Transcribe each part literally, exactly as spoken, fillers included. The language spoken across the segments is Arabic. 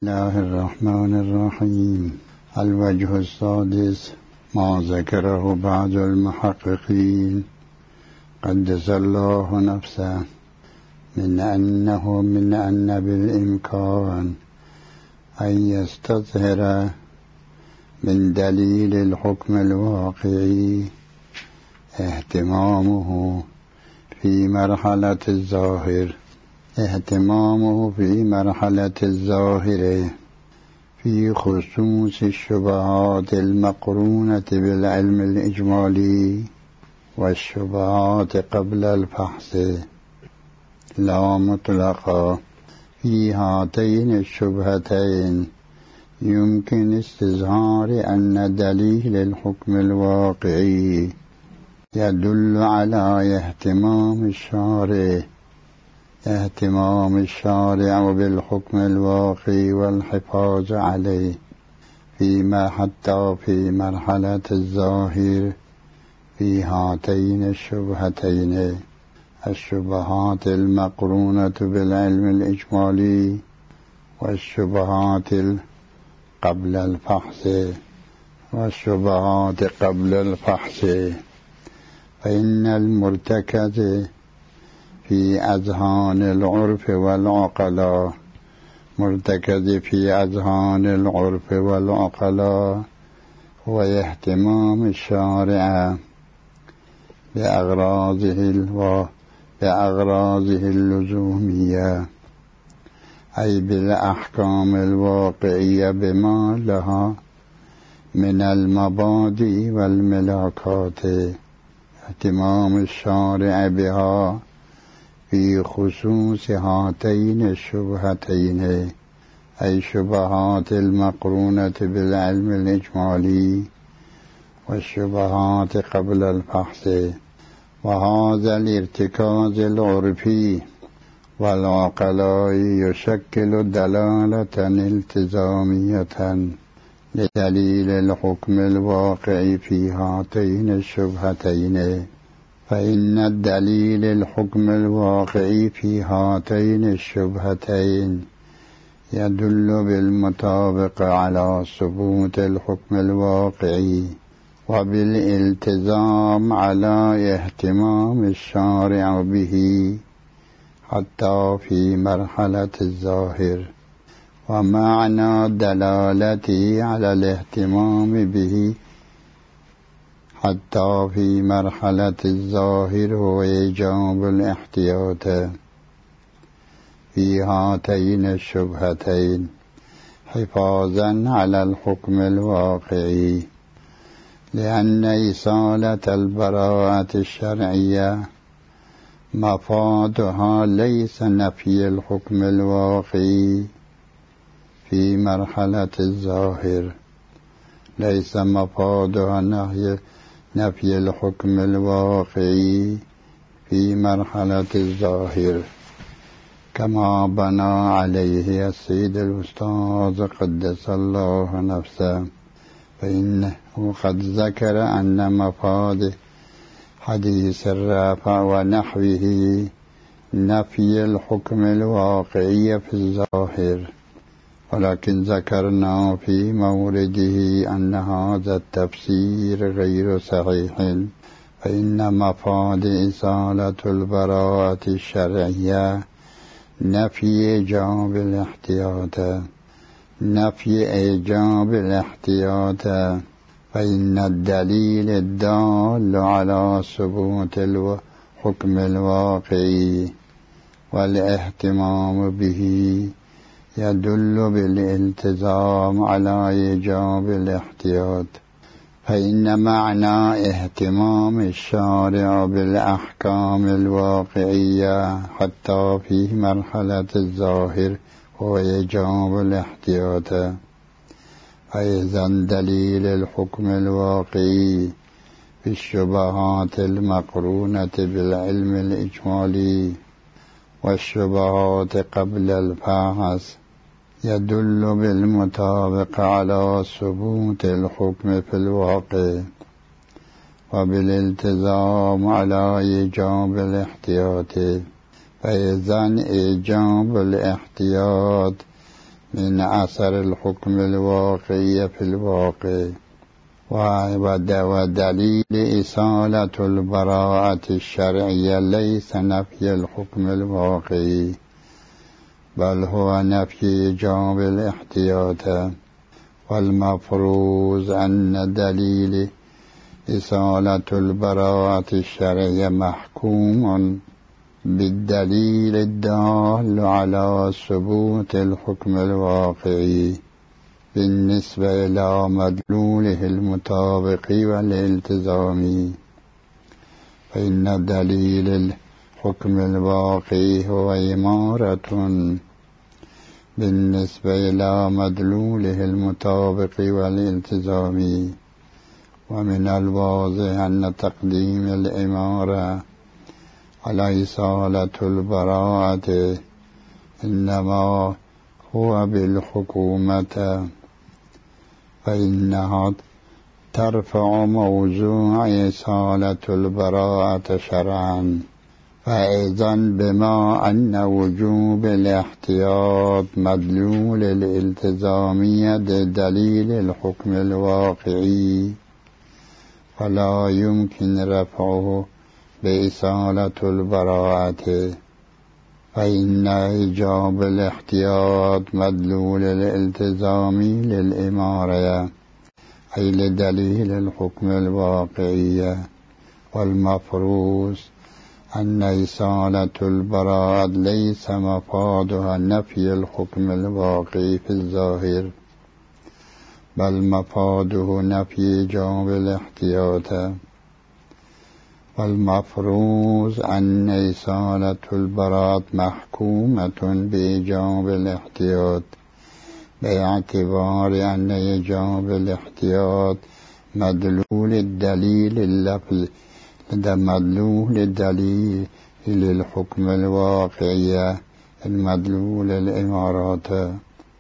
الله الرحمن الرحيم. الوجه السادس ما ذكره بعض المحققين قدس الله نفسه من أنه من أن بالإمكان أن يستظهر من دليل الحكم الواقعي اهتمامه في مرحلة الظاهر اهتمامه في مرحلة الظاهر في خصوص الشبهات المقرونة بالعلم الإجمالي والشبهات قبل الفحص لا مطلقا. في هاتين الشبهتين يمكن استظهار أن دليل الحكم الواقعي يدل على اهتمام الشارع اهتمام الشارع بالحكم الواقعي والحفاظ عليه فيما حتى في مرحلة الظاهر في هاتين الشبهتين الشبهات المقرونة بالعلم الإجمالي والشبهات قبل الفحص والشبهات قبل الفحص. فإن المرتكز في أذهان العرف والعقلاء مرتكز في أذهان العرف والعقلاء هو اهتمام الشارع بأغراضه بأغراضه اللزومية أي بالأحكام الواقعية بما لها من المبادئ والملاكات اهتمام الشارع بها في خصوص هاتين الشبهتين أي شبهات المقرونة بالعلم الإجمالي والشبهات قبل الفحص. وهذا الارتكاز العرفي والعقلاء يشكل دلالة التزامية لدليل الحكم الواقعي في هاتين الشبهتين. فإن الدليل الحكم الواقعي في هاتين الشبهتين يدل بالمطابق على ثبوت الحكم الواقعي وبالالتزام على اهتمام الشارع به حتى في مرحلة الظاهر. ومعنى دلالته على الاهتمام به حتى في مرحلة الظاهر هو إيجاب الاحتياط في هاتين الشبهتين حفاظا على الحكم الواقعي، لأن إيصالة البراءة الشرعية مفادها ليس نفي الحكم الواقعي في مرحلة الظاهر ليس مفادها نهي نفي الحكم الواقعي في مرحلة الظاهر كما بنى عليه السيد الأستاذ قدس الله نفسه. فإنه قد ذكر أن مفاد حديث الرافع ونحوه نفي الحكم الواقعي في الظاهر، ولكن ذكرنا في مورده أن هذا التفسير غير صحيح. فإن مفاد إزالة البراءة الشرعية نفي إيجاب الاحتياط نفي إيجاب الاحتياط فإن الدليل الدال على ثبوت الحكم الواقعي والاهتمام به يدل بالالتزام على إيجاب الاحتياط. فإن معنى اهتمام الشارع بالأحكام الواقعية حتى في مرحلة الظاهر هو إيجاب الاحتياط. فإذا دليل الحكم الواقعي في الشبهات المقرونة بالعلم الإجمالي والشبهات قبل الفحص يدل بالمطابق على ثبوت الحكم في الواقع وبالالتزام على إيجاب الاحتياط. فإذن إيجاب الاحتياط من أثر الحكم الواقعي في الواقع، ودليل إصالة البراءة الشرعية ليس نفي الحكم الواقعي، بل هو نفي إيجاب الاحتياط. والمفروض أن دليل إصالة البراءة الشرعية محكوم بالدليل الدال على ثبوت الحكم الواقعي بالنسبة إلى مدلوله المطابق والالتزامي، فإن دليل الحكم الواقعي هو إمارة بالنسبة إلى مدلوله المطابق والالتزامي. ومن الواضح أن تقديم الإمارة على إصالة البراءة إنما هو بالحكومة، فإنها ترفع موضوع إصالة البراءة شرعا. فإذا بما أن وجوب الاحتياط مدلول الالتزامية دليل الحكم الواقعي، فلا يمكن رفعه بإصالة البراءة، فإن إيجاب الاحتياط مدلول الالتزامي للإمارة أي لدليل الحكم الواقعي. والمفروض أن إصالة البراءة ليس مفادها نفي الحكم الواقعي في الظاهر، بل مفاده نفي إيجاب الاحتياط. والمفروض أن إصالة البراءة محكومة بإيجاب الاحتياط، باعتبار أن إيجاب الاحتياط مدلول الدليل اللفظي مدلول الدليل للحكم الواقعي المدلول الإمارات.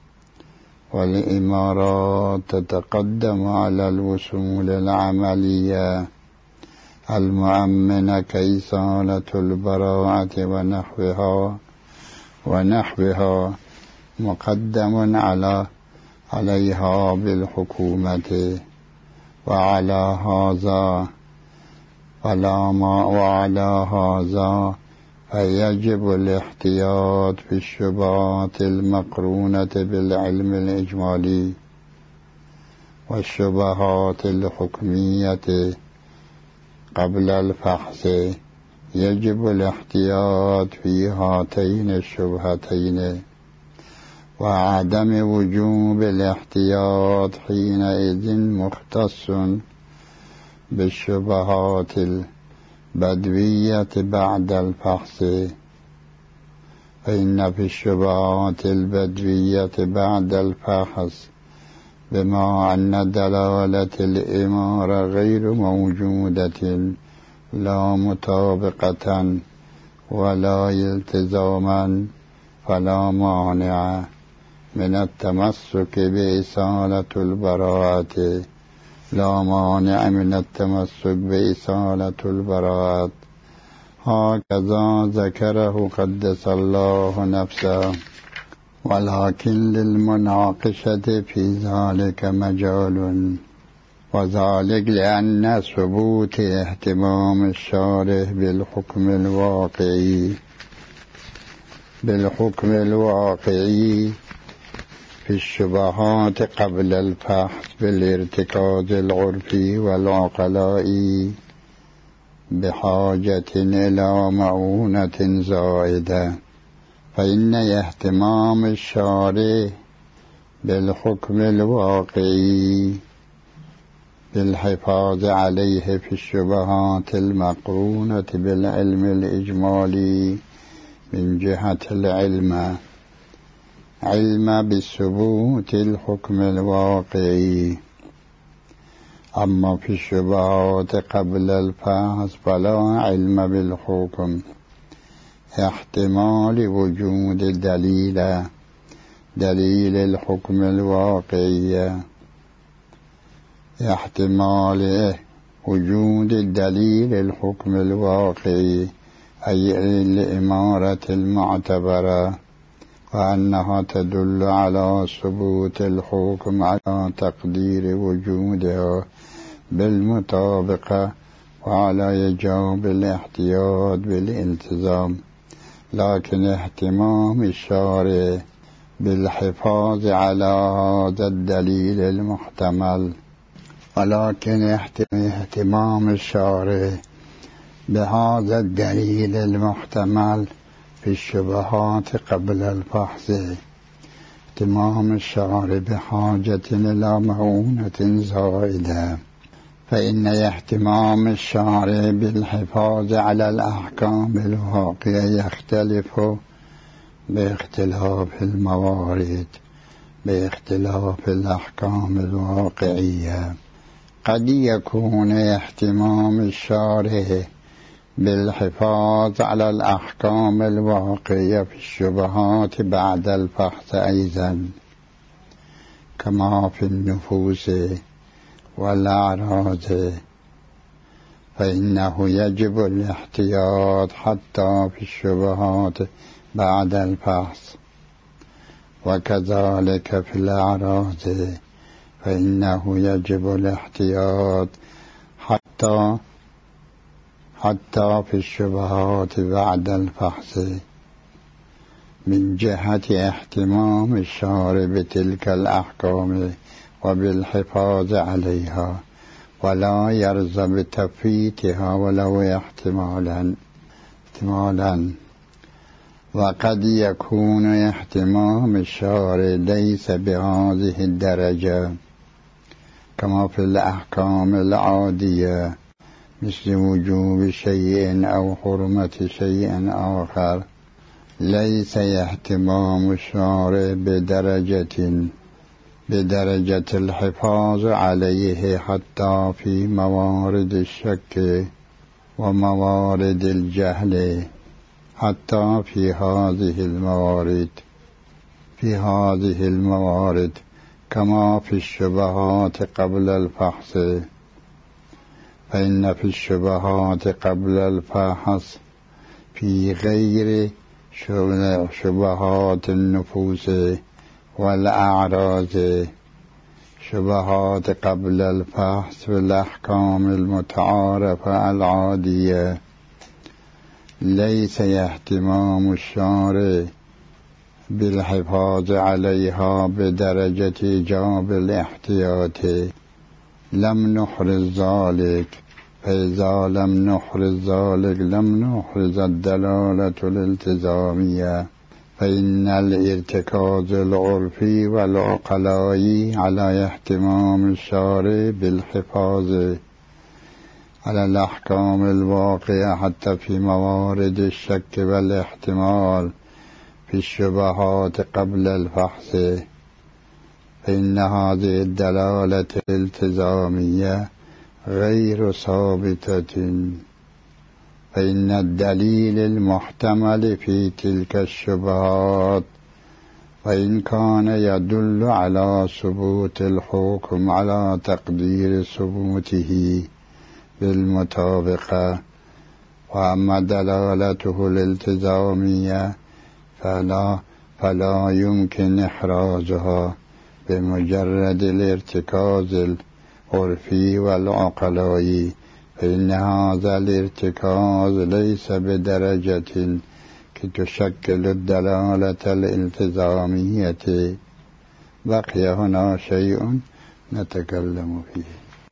والإمارات تتقدم على الوصول العملية المؤمنة كإصالة البراءة ونحوها ونحوها مقدم على عليها بالحكومة. وعلى هذا ولا ما وعلى هذا فيجب الاحتياط في الشبهات المقرونة بالعلم الإجمالي والشبهات الحكمية قبل الفحص. يجب الاحتياط في هاتين الشبهتين، وعدم وجوب الاحتياط حينئذ مختص بالشبهات البدوية بعد الفحص. فإن في الشبهات البدوية بعد الفحص بما أن دلالة الإمارة غير موجودة لا مطابقة ولا التزاما، فلا مانع من التمسك بإصالة البراءة لا مانع من التمسك بإصالة البراءة. هكذا ذكره قدس الله نفسه. ولكن للمناقشة في ذلك مجال، وذلك لأن ثبوت اهتمام الشارع بالحكم الواقعي بالحكم الواقعي في الشبهات قبل الفحص بالارتكاز العرفي والعقلائي بحاجة إلى معونة زائدة. فإن اهتمام الشارع بالحكم الواقعي بالحفاظ عليه في الشبهات المقرونة بالعلم الإجمالي من جهة العلم علم بثبوت الحكم الواقعي. أما في الشبهات قبل الفحص فلا علم بالحكم، احتمال وجود دليل دليل الحكم الواقعي احتمال وجود الدليل الحكم الواقعي أي الإمارة المعتبرة وأنها تدل على ثبوت الحكم على تقدير وجودها بالمطابقة وعلى يجوب الاحتياط بالالتزام، لكن اهتمام الشارع بالحفاظ على هذا الدليل المحتمل ولكن اهتمام الشارع بهذا الدليل المحتمل في الشبهات قبل الفحص اهتمام الشارع بحاجة إلى معونة زائدة، فإن اهتمام الشارع بالحفاظ على الأحكام الواقعة يختلف باختلاف الموارد باختلاف الأحكام الواقعية. قد يكون اهتمام الشارع بالحفاظ على الأحكام الواقعية في الشبهات بعد الفحص أيضا، كما في النفوس والأعراض، فإنه يجب الاحتياط حتى في الشبهات بعد الفحص، وكذلك في الأعراض فإنه يجب الاحتياط حتى حتى في الشبهات بعد الفحص من جهة اهتمام الشارع بتلك الأحكام وبالحفاظ عليها، ولا يرضى بتفويتها ولو احتمالا احتمالا وقد يكون اهتمام الشارع ليس بهذه الدرجة، كما في الأحكام العادية مثل وجوب شيء أو حرمة شيء آخر. ليس اهتمام الشارع بدرجة بدرجة الحفاظ عليه حتى في موارد الشك وموارد الجهل، حتى في هذه الموارد في هذه الموارد كما في الشبهات قبل الفحص، فإن في الشبهات قبل الفحص في غير شبهات النفوس والأعراض شبهات قبل الفحص في الأحكام المتعارفة العادية ليس اهتمام الشارع بالحفاظ عليها بدرجة إيجاب الاحتياط. لم نحرز ذلك، فإذا لم نحرز ذلك لم نحرز الدلالة الالتزامية، فإن الارتكاز العرفي والعقلائي على اهتمام الشارع بالحفاظ على الأحكام الواقعة حتى في موارد الشك والاحتمال في الشبهات قبل الفحص، فإن هذه الدلالة الالتزامية غير ثابتة، فإن الدليل المحتمل في تلك الشبهات وإن كان يدل على ثبوت الحكم على تقدير ثبوته بالمطابقة، وأما دلالته الالتزامية فلا, فلا يمكن إحرازها بمجرد الارتكاز العرفي والعقلائي، فإن هذا الارتكاز ليس بدرجة كي تشكل الدلالة الالتزامية. بقي هنا شيء نتكلم فيه.